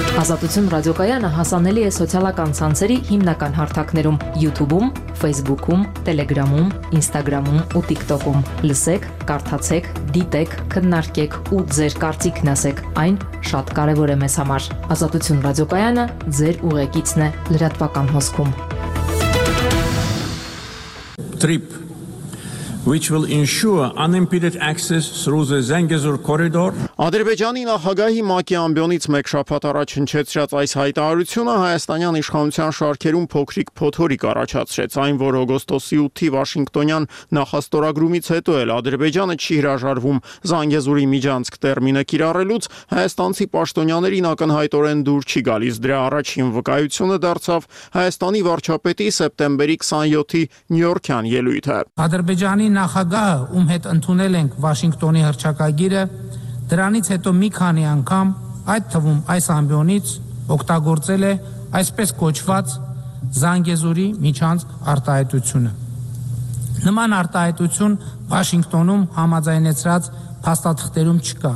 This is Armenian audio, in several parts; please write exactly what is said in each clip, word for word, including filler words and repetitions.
Ազատություն ռադիոկայանը հասանելի է սոցիալական ցանցերի հիմնական հարթակներում՝ YouTube-ում, Facebook-ում, Telegram-ում, Instagram-ում ու TikTok-ում։ Լսեք, կարդացեք, դիտեք, քննարկեք ու ձեր կարծիքն ասեք։ Այն շատ կարևոր է մեզ համար։ Ազատություն ռադիոկայանը ձեր ուղեկիցն է լրատվական հոսքում։ Trip, which will ensure unimpeded access through the Zangezur corridor. Ադրբեջանի նախագահի Մակի ամբիոնից մեկ շաբաթ առաջ հնչեցրած այս հայտարարությունը հայաստանյան իշխանության շարքերում փոքրիկ փոթորիկ առաջացրեց, այն որ օգոստոսի ութի Վաշինգտոնյան նախաստորագրումից հետո էլ Ադրբեջանը չի հրաժարվում Զանգեզուրի միջանցք տերմինը կիրառելուց, հայաստանցի պաշտոնյաներին ակնհայտորեն դուր չի գալիս։ Դրա առաջին վկայությունը դարձավ Հայաստանի վարչապետի սեպտեմբերի քսանյոթի Նյույորքյան ելույթը։ Ադրբեջանի նախագահը, ում հետ ընդունել ենք Վաշինգտոնի հռչակագիրը, դրանից հետո մի քանի անգամ, այդ թվում այս ամբիոնից օգտագործել է այսպես կոչված Զանգեզուրի միջանցք արտահայտությունը։ Նման արտահայտություն Վաշինգտոնում համաձայնեցրած փաստաթղթերում չկա։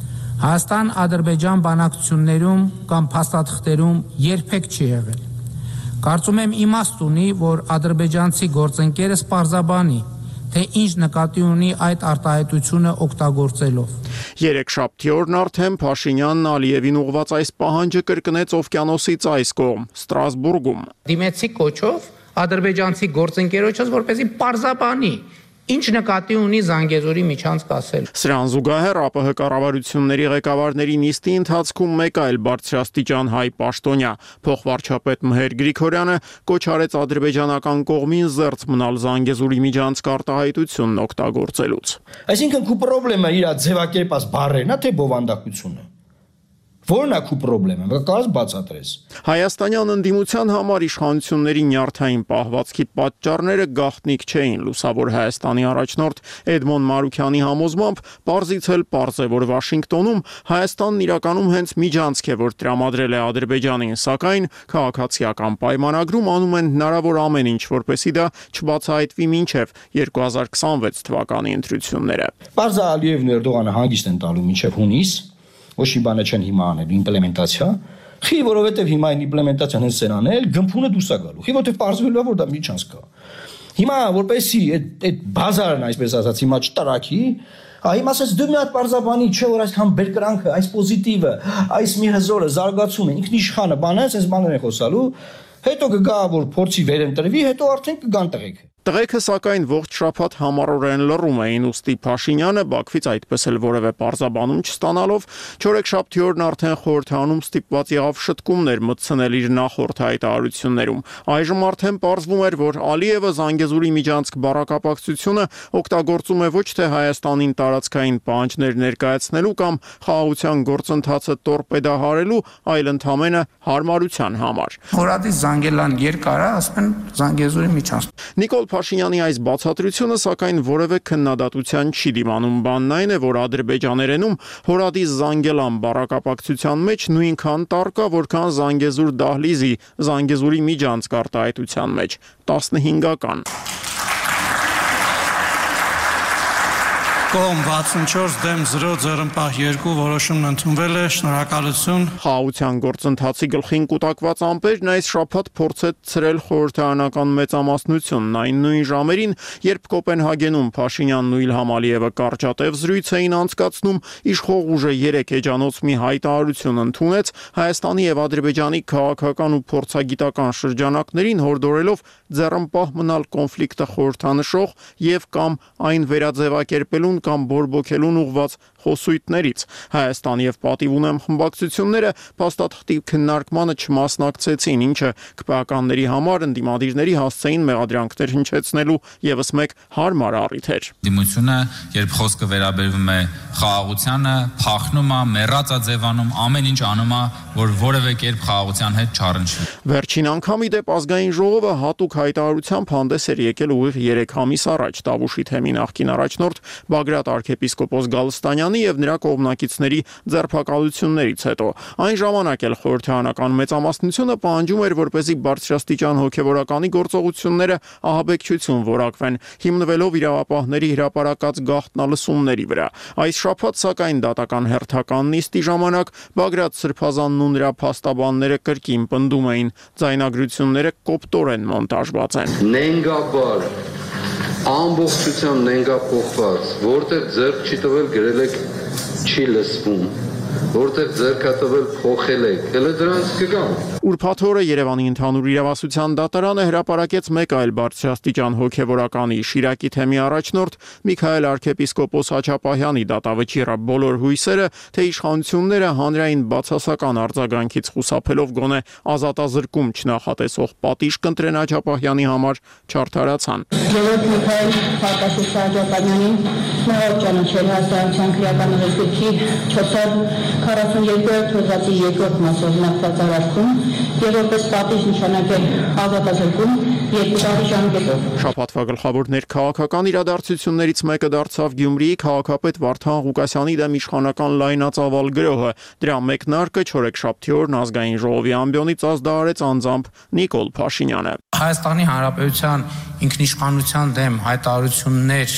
Հայաստան-Ադրբեջան բանակցություններում կամ փաստաթղթերում երբեք չի եղել։ Կարծում եմ իմաստ ունի, որ ադրբեջանցի գործընկերս պարզաբանի, թե ինչ նկատի ունի այդ արտահայտությունը օգտագործելով։ Երեքշաբթի օրն արդեն Փաշինյանն Ալիևին ուղղված այս պահանջը կրկնեց օվկիանոսից այս կողմ, Ստրասբուրգում։ Դիմեցի կոչով ադրբեջանցի գործընկերոջս, որպեսզի պարզաբանի, ինչ նկատի ունի Զանգեզուրի միջանցք ասել։ Սրան զուգահեռ ԱՊՀ կառավարությունների ղեկավարների նիստի ընթացքում մեկ այլ բարձրաստիճան հայ պաշտոնյա, փոխվարչապետ Մհեր Գրիգորյանը կոչ արեց ադրբեջանական կողմին զերծ մնալ Զանգեզուրի միջանցք արտահայտությունն օգտագործելուց։ Այսինքն քու պրոբլեմը իր ձևակերպած բառերն է, թե բովանդակությունը։ Որն է քու պրոբլեմը, կարաս բացատրես։ Հայաստանյան ընդդիմության համար իշխանությունների նյարդային պահվածքի պատճառները գաղտնիք չէին։ Լուսավոր Հայաստանի առաջնորդ Էդմոն Մարուքյանի համոզմամբ պարզից էլ պարզ է, որ Վաշինգտոնում Հայաստանն իրականում հենց միջանցք է, որ տրամադրել է Ադրբեջանին, սակայն քաղաքացիական պայմանագրում անում են հնարավոր ամեն ինչ, որպեսզի դա չբացահայտվի մինչև երկու հազար քսանվեց թվականի ընտրությունները։ Պարզ է Ալիևն ու Էրդողանը հանգիստ են տալու մինչև հունիս, ոչ մի բանը չեն հիմա անել իմպլեմենտացիա, խի որովհետև հիմա այն իմպլեմենտացիան հենց են անել, գմփունը դուրս է գալու, խի որովհետև պարզվելու է, որ դա միջանցք կա։ Հիմա որպեսի այդ այդ բազարն այսպես ասած հիմա չտարակի, հիմա ասած դու մի հատ պարզաբանի, չէ որ այսքան բերկրանքը, այս պոզիտիվը, այս մի հզորը զարգացումը, ինքնիշխանը բանը, այս բաներ են խոսալու, հետո կգա որ փորձի վերընտրվի, հետո արդեն կգան տղեկ։ Տղեկը սակայն ողջ շաբաթ համառորեն լռում էին, ուստի Փաշինյանը Բաքվից այդպես էլ որևէ պարզաբանում չստանալով չորեքշաբթի օրն արդեն խորհրդանում ստիպված եղավ շտկումներ մտցնել իր նախորդ հայտարարություններում։ Այժմ արդեն պարզվում էր, որ Ալիևը Զանգեզուրի միջանցք բառակապակցությունը օգտագործում է ոչ թե Հայաստանին տարածքային պահանջներ ներկայացնելու կամ խաղաղության գործընթացը տորպեդահարելու, այլ ընդամենը հարմարության համար։ Հորատի Զանգելան երկար է, ասում են Զանգեզուրի միջանցք։ Նիկոլ Փաշինյանի այս բացատրությունը սակայն որևէ քննադատության չի դիմանում, բանն այն է, որ ադրբեջաներենում հորադի Զանգելան բառակապակցության մեջ նույնքան տառ կա, որքան Զանգեզուր դահլիզի, Զանգեզուրի միջանցք արտահայտության մեջ, տասնհինգական։ Կողմ վաթսունչորս դեմ զրո ձեռնպահ երկու որոշումն ընդունվել է, շնորհակալություն։ Խաղաղության գործընթացի գլխին կուտակված ամպերն այս շաբաթ փորձեց ցրել խորհրդարանական մեծամասնությունն այն նույն ժամերին, երբ Կոպենհագենում Փաշինյանն ու Իլհամ Ալիևը կարճատև զրույց էին անցկացնում, իշխող ուժը երեք էջանոց մի հայտարարություն ընդունեց Հայաստանի եւ Ադրբեջանի քաղաքական ու փորձագիտական շրջանակներին հորդորելով ձեռնպահ մնալ կոնֆլիկտը խորհրդանշող եւ կամ այն վերաձևակերպելուն կամ բորբոքելուն ուղված խոսույթներից։ Հայաստան եւ պատիվ ունեմ խմբակցությունները փաստաթղթի քննարկմանը չմասնակցեցին, ինչը քպեականների համար ընդդիմադիրների հասցեին մեղադրանքներ հնչեցնելու եւս մեկ հարմար առիթ էր։ Դիմությունը, երբ խոսքը վերաբերվում է խաղաղությանը, փախնում է, մեռած է ձևանում, ամեն ինչ անում է, որ որևէ կերպ խաղաղության հետ չառնչվի։ Վերջին անգամ ի դեպ ազգային ժողովը հատուկ հայտարարությամբ հանդես էր եկել ուղիղ երեք ամիս առաջ։ Տավուշի թեմի նախկին առաջնորդ Բագրատ Բագրատ arczepiskopos Գալստանյանի եւ նրա կողմնակիցների ձերբակալություններից հետո։ Այն ժամանակ էլ խորհրդարանական մեծամասնությունը պահանջում էր, որպեսզի բարձրաստիճան հոգեվորականի գործողությունները ահաբեկչություն որակվեն, հիմնվելով իրավապահների հրապարակած գաղտնալսումների վրա։ Այս շաբաթ սակայն դատական հերթական նիստի ժամանակ Բագրատ Սրբազանն ու նրա փաստաբանները կրկին պնդում էին, ձայնագրությունները կոպտորեն մոնտաժված են։ Նենգաբար ամբողջությամբ նենգափոխված, որտեղ ձեռք չի տվել գրել եք չի լսվում, որտեղ ձեռք տվել փոխել եք, հələ դրանց կգամ։ Ուրբաթ օրը Երևանի ընդհանուր իրավասության դատարանը հրապարակեց մեկ այլ բարձրաստիճան հոգեվորականի Շիրակի թեմի առաջնորդ Միքայել arczepiskopos Հաչապահյանի դատավճիռը բոլոր հույսերը, թե իշխանությունները հանրային բացասական արձագանքից խուսափելով գոնե ազատազրկում չնախատեսող պատիժ կընտրեն Հաչապահյանի համար չարդարացան։ Երբ Միքայել Հաչապահյանին նոր ճանաչել հաստատության քրեական ռեսուրսի չորս քառասունյոթ թվականի երկրորդ մասով նախված արարքում եւ որպես պատիժ նշանակել ազատազրկում երկու տարի ժամկետով։ Շաբաթվա գլխավոր ներքաղաքական իրադարձություններից մեկը դարձավ Գյումրիի քաղաքապետ Վարդան Ղուկասյանի դեմ իշխանական լայնածավալ գրոհը։ Դրա մեկնարկը չորեքշաբթի օրն ազգային ժողովի ամբիոնից ազդարարեց անձամբ Նիկոլ Փաշինյանը։ Հայաստանի Հանրապետության ինքնիշխանության դեմ հայտարարություններ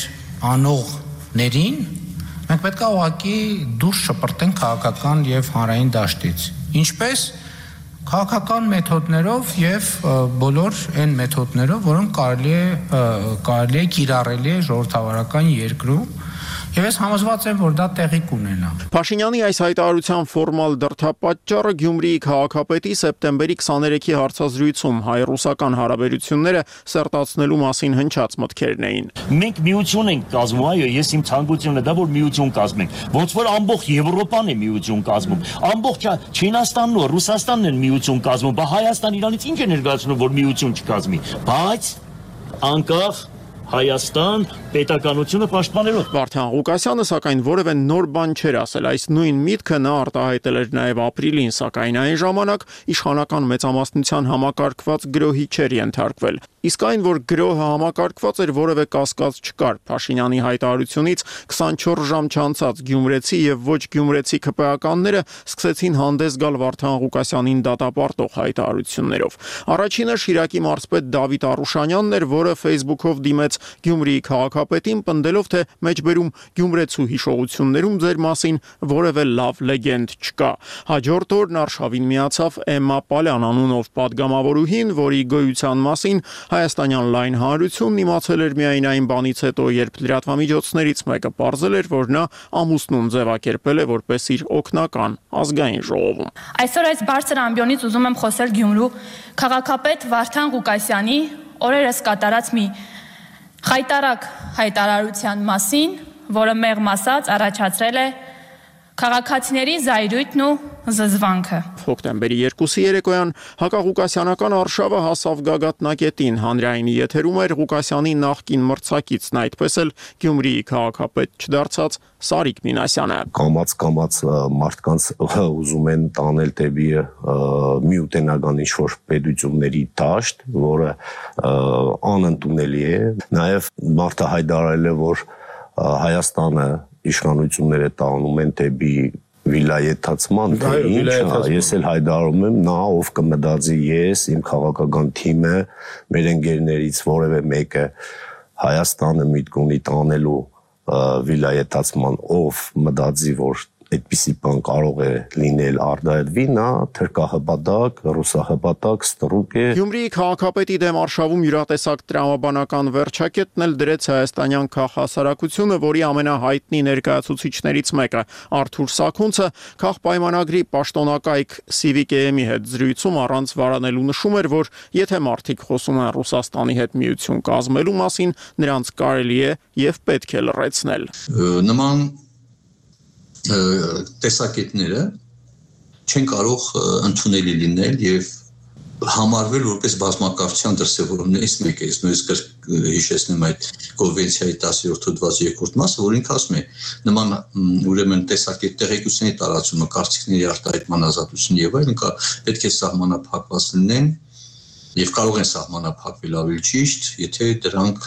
անողներին մենք պետք է ուղղակի դուրս շպրտենք քաղաքական եւ հանրային դաշտից։ Ինչպես քաղաքական մեթոդներով եւ բոլոր այն մեթոդներով, որոնք կարելի է կարելի է կիրառելի է ժողովրդավարական երկրում Եվ ես համոզված եմ, որ դա տեղի կունենա։ Փաշինյանի այս հայտարարության ֆորմալ դրդապատճառը Գյումրիի քաղաքապետի սեպտեմբերի քսաներեքի հարցազրույցում հայ-ռուսական հարաբերությունները սերտացնելու մասին հնչած մտքերն էին։ Մենք միություն ենք կազմում, այո, ես իմ ցանկությունն է դա, որ միություն կազմենք։ Ոնց որ ամբողջ Եվրոպան է միություն կազմում, ամբողջ Չինաստանն ու Ռուսաստանն են միություն կազմում, բա Հայաստան իրանից ինչ է ներկայացնում, որ միություն չկազմի։ Բայց անկախ Հայաստան պետականությունը պաշտպանելով։ Վարդան Ղուկասյանը սակայն որևէ նոր բան չէր ասել, այս նույն միտքը նա արտահայտել էր նաև ապրիլին, սակայն այն ժամանակ իշխանական մեծամասնության համակարգված գրոհի չէր ենթարկվել։ Իսկ այն, որ գրոհը համակարգված էր, որևէ կասկած չկար։ Փաշինյանի հայտարարությունից քսանչորս ժամ չանցած գյումրեցի եւ ոչ գյումրեցի ԿՊԱ-ականները սկսեցին հանդես գալ Վարդան Ղուկասյանին դատապարտող հայտարարություններով։ Առաջինը Շիրակի մարզպետ Դավիթ Արուշանյանն էր, որը Facebook-ով դիմեց Գյումրիի քաղաքապետին, պնդելով, թե մեջբերում գյումրեցու հիշողություններում ձեր մասին որևէ լավ լեգենդ չկա։ Հաջորդ օրն արշավին միացավ Էմմա Պալյան անունով падգամավորուհին, որի գոյության մասին հայաստանյան լայն հանրությունն իմացել էր միայն այն բանից հետո, երբ լրատվամիջոցներից մեկը պարզել էր, որ նա ամուսնուն ձևակերպել է որպես իր օգնական ազգային ժողովում։ Այսօր այս բարձր ամբիոնից ուզում եմ խոսել Գյումրու քաղաքապետ Վարդան Ղուկասյանի օրերս կատարած մի խայտարակ հայտարարության մասին, որը մեղմ ասած առաջացրել է քաղաքացիների զայրույթն ու զզվանքը։ Հոկտեմբերի երկուսի երեկոյան հակաղուկասյանական արշավը հասավ գագաթնակետին, հանրայինի եթերում էր Ղուկասյանի նախկին մրցակիցն, այդպես էլ Գյումրիի քաղաքապետ չդարձած Սարիկ Մինասյանը։ Կամաց-կամաց մարդկանց ուզում են տանել դեպի միութենական ինչ-որ պետությունների դաշտ, որը անընդունելի է։ Նաև մարդը հայտարարել է, որ Հայաստանը իշխանությունները տանում են դեպի վիլայեթացման, թե ինչ, ես էլ հայտարարում եմ, նա ով կմտածի ես, իմ քաղաքական թիմը, մեր ընկերներից որևէ մեկը Հայաստանը միտք ունի տանելու վիլայեթացման, ով մտածի, որ այդպիսի բան կարող է լինել արտահայտվի, նա թրկահպատակ, ռուսահպատակ, ստրուկ է։ Գյումրիի քաղաքապետի դեմ արշավում յուրատեսակ տրամաբանական վերջակետն էլ դրեց հայաստանյան քաղհասարակությունը, որի ամենահայտնի ներկայացուցիչներից մեկը Արթուր Սաքունցը քաղպայմանագրի պաշտոնակայք Civic-ի հետ զրույցում առանց վարանելու նշում էր, որ եթե մարդիկ խոսում են Ռուսաստանի հետ միություն կազմելու մասին, նրանց կարելի է եւ պետք է լռեցնել։ Նման տեսակետները չեն կարող ընդունելի լինել եւ համարվել որպես բազմակարծության դրսևորումներից մեկը։ Ես նույնիսկ հիշեցնեմ այդ կոնվենցիայի տասնյոթ հոդվածի երկրորդ մասը, որ ինքը ասում է նման ուրեմն տեսակետ տեղեկությունների տարածումը, կարծիքների արտահայտման ազատությունը եւ այլն պետք է սահմանափակված լինեն եւ կարող են սահմանափակվել ավելի ճիշտ, եթե դրանք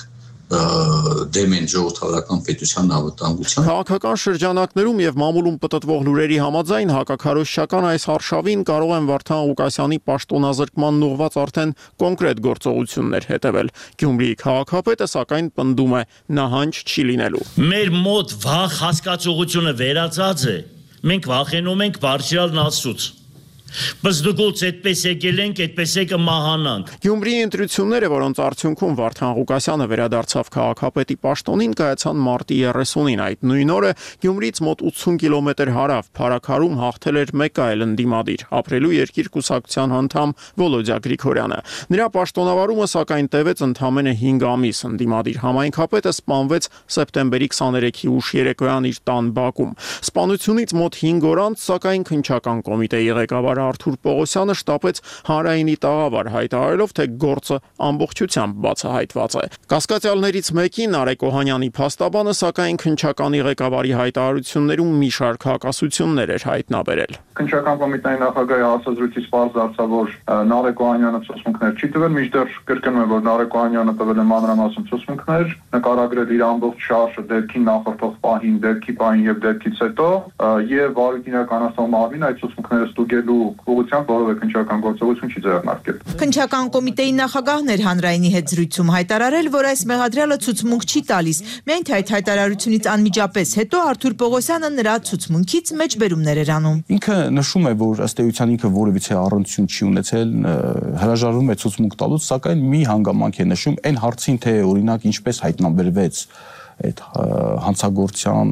դեմ են ժողովրդավարական պետության անվտանգության։ Քաղաքական շրջանակներում եւ մամուլում պտտվող լուրերի համաձայն հակաքարոզչական այս արշավին կարող են Վարդան Ղուկասյանի պաշտոնազրկման ուղղված արդեն կոնկրետ գործողություններ հետևել։ Գյումրիի քաղաքապետը սակայն պնդում է նահանջ չի լինելու։ Մեր մոտ վախ հասկացողությունը վերացած է։ Մենք վախենում ենք բարձրալ Աստծուց։ Բայց դուք այդպես եկել ենք, այդպես է կմահանանք։ Գյումրիի ընտրությունները, որոնց արդյունքում Վարդան Ղուկասյանը վերադարձավ քաղաքապետի պաշտոնին, կայացան մարտի երեսունին։ Այդ նույն օրը Գյումրիից մոտ ութսուն կիլոմետր հարավ Փարաքարում հաղթել էր մեկ այլ ընդդիմադիր, Ապրելու երկիր կուսակցության անդամ Վոլոդյա Գրիգորյանը։ Նրա պաշտոնավարումը սակայն տևեց ընդամենը հինգ ամիս։ Ընդդիմադիր համայնքապետը սպանվեց սեպտեմբերի քսաներեքի ուշ երեկոյան իր տան բակում։ Սպանությունից մոտ հինգ օր անց սակայն քննչական կոմիտեի ղեկավար Արթուր Պողոսյանը շտապեց հանրայինի տաղավար հայտարարելով, թե գործը ամբողջությամբ բացահայտված է։ Կասկածյալներից մեկին Արեգ Օհանյանի փաստաբանը սակայն քննչականի ղեկավարի հայտարարություններում մի շարք հակասություններ էր հայտնաբերել։ Քննչական կոմիտեի նախագահի հարցազրույցից պարզ դարձավ, որ Նարեկ Օհանյանը ցուցմունքներ չի տվել, մինչդեռ կրկնում է, որ Նարեկ Օհանյանը տվել է մանրամասն ցուցմունքներ, նկարագրել իր ամբողջ շարժը դեպքին նախորդող պահին, դեպքի պահին եւ դեպքից հետո, եւ վարույթինականացնող մարմին այդ ցուցմունքները ստուգելու ուղղությամբ որևէ քննչական գործողություն չի ձեռնարկել։ Քննչական կոմիտեի նախագահն էր հանրայինի հետ զրույցում հայտարարել, որ այս մեղադրյալը ցուցմունք չի տալիս, միայն թե այդ հայտարարությունից անմիջապես հետո Արթուր Պողոսյանը նրա ցուցմունքից մեջբերումներ էր անում։ Ինքը նշում է, որ ըստ էության ինքը որևիցե առնչություն չի ունեցել, հրաժարվում է ցուցմունք տալուց, սակայն մի հանգամանք է նշում այն հարցին, թե օրինակ ինչպես հայտնաբերվեց այդ հանցագործության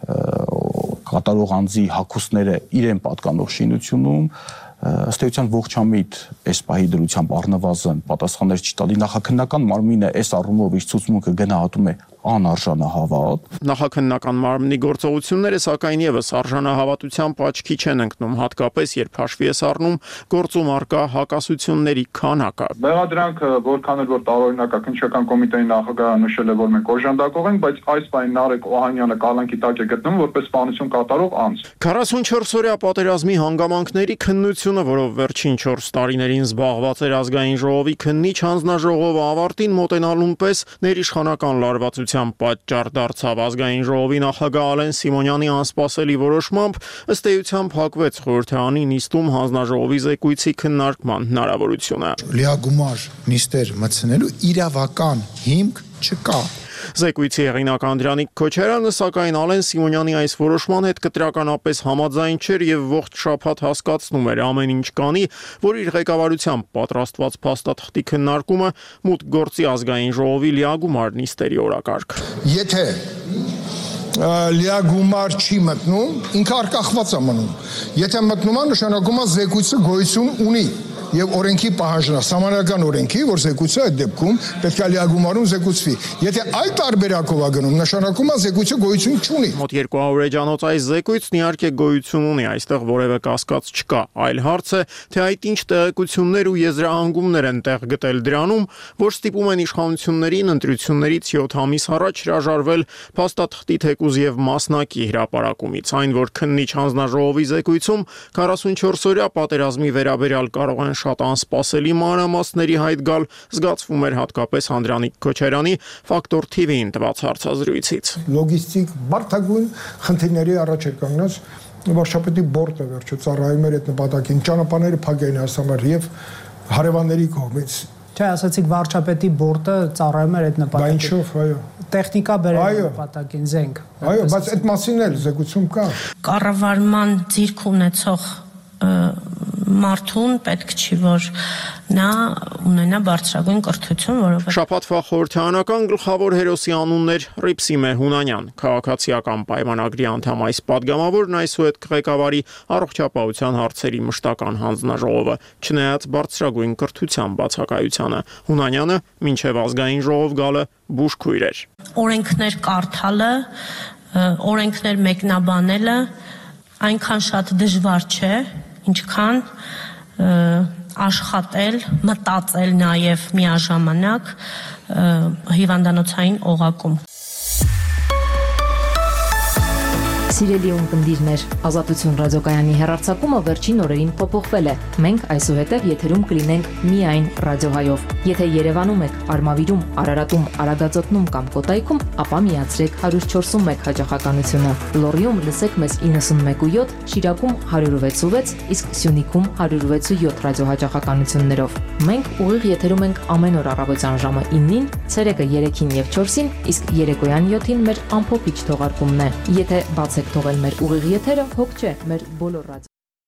կատարող անձի հագուստները իրեն պատկանող շինությունում, ըստ էության ողջամիտ այս պահի դրությամբ առնվազն պատասխաններ չի տալի։ Նախաքննական մարմինը այս առումով իր ցուցմունքը գնահատում է անարժանահավատ։ Նախաքննական մարմնի գործողությունները սակայն եւս արժանահավատությամբ աչքի չեն ընկնում, հատկապես երբ հաշվի է առնում գործում առկա հակասությունների քանակը։ Մեղադրանքը որքան էլ որ տարօրինակ է, քննչական կոմիտեի նախագահը նշել է, որ մենք օժանդակող ենք, բայց այս պահին Նարեկ Օհանյանը կալանքի տակ է գտնվում որպես սպանություն կատարող անձ։ քառասունչորս-օրյա պատերազմի հանգամանքների քննությունը, որով վերջին չորս տարիներին զբաղված էր ազգային ժողովի քննիչ հանձնաժողովը, ավարտին մոտենալուն պես ներիշխանական լարվածության պատճառ դարձավ։ Ազգային ժողովի նախագահ Ալեն Սիմոնյանի անսպասելի որոշմամբ ըստ էության փակվեց խորհրդարանի նիստում հանձնաժողովի զեկույցի քննարկման հնարավորությունը։ Լիագումար նիստեր մտցնելու իրավական հիմք չկա։ Զեկույցի հեղինակ Անդրանիկ Քոչարյանը սակայն Ալեն Սիմոնյանի այս որոշման հետ կտրականապես համաձայն չէր եւ ողջ շաբաթ հասկացնում էր ամեն ինչ կանի, որ իր ղեկավարությամբ պատրաստված փաստաթղթի քննարկումը մուտք գործի ազգային ժողովի լիագումար նիստերի օրակարգ։ Եթե լիագումար չի մտնում, ինքը արկախված է մնում։ Եթե մտնում է, նշանակում է զեկույցը գոյություն ունի։ Եվ օրենքի պահանջն է, սահմանադրական օրենքի, որ զեկույցը այդ դեպքում պետք է լիագումարում զեկուցվի։ Եթե այլ տարբերակով է գնում, նշանակում է զեկույցը գոյություն չունի։ Մոտ երկու հարյուր էջանոց այս զեկույցն իհարկե գոյություն ունի, այստեղ որևէ կասկած չկա։ Այլ հարց է, թե այդ ինչ տեղեկություններ ու եզրահանգումներ են տեղ գտել դրանում, որ ստիպում են իշխանություններին ընտրություններից յոթ ամիս առաջ հրաժարվել փաստաթղթի թեկուզ եւ մասնակի հրապարակումից, այն որ քննիչ հանձնաժողովի զեկույցում քառասունչորս-օրյա պատերազմի վերաբերյալ կարող են շատ անսպասելի մանրամասների հայտ գալ, զգացվում էր հատկապես Անդրանիկ Քոչարյանի Ֆակտոր թի վիին տված հարցազրույցից։ Լոգիստիկ բարդագույն խնդիրների առաջ էր կանգնած վարչապետի բորտը վերջը ծառայում էր այդ նպատակին, ճանապարհները փակային հասամար եւ հարևանների կողմից։ Չէ, ասացիք վարչապետի բորտը ծառայում էր այդ նպատակին։ Բա ինչով, այո։ Տեխնիկա բերել նպատակին, զենք։ Այո, բայց այդ մասին էլ զեկուցում կա։ Կառավարման ձիրք ունեցող մարդուն պետք չի, որ նա ունենա բարձրագույն կրթություն, որովհետև Շաբաթվա խորհրդարանական գլխավոր հերոսի անունն էր Ռիփսիմե Հունանյան, քաղաքացիական պայմանագրի անդամ այս падգամավորն այսուհետ ղեկավարի առողջապահության հարցերի մշտական հանձնաժողովը, չնայած բարձրագույն կրթության բացակայությանը։ Հունանյանը մինչև ազգային ժողով գալը բուժքույր էր։ Օրենքներ կարդալը, օրենքներ մեկնաբանելը այնքան շատ դժվար չէ, ինչքան աշխատել, մտածել նաև միաժամանակ հիվանդանոցային օղակում։ Սիրելի ունկնդիրներ, Ազատություն ռադիոկայանի հեռարձակումը վերջին օրերին փոփոխվել է։ Մենք այսուհետև եթերում կլինենք միայն ռադիոհայով։ Եթե Երևանում եք, Արմավիրում, Արարատում, Արագածոտնում կամ Կոտայքում, ապա միացրեք one oh four one հաճախականությունը։ Լոռիում լսեք մեզ ninety-one point seven, Շիրակում one oh six point six, իսկ Սյունիքում one oh six point seven ռադիոհաճախականություններով։ Մենք ուղիղ եթերում ենք ամեն օր առավոտյան ժամը nine-ին, ցերեկը three-ին եւ four-ին, իսկ երեկոյան seven-ին մեր ամփոփիչ թողարկումն է։ Եթե բաց եք թողել մեր ուղիղ եթերը, հոգ չէ, մեր բոլոր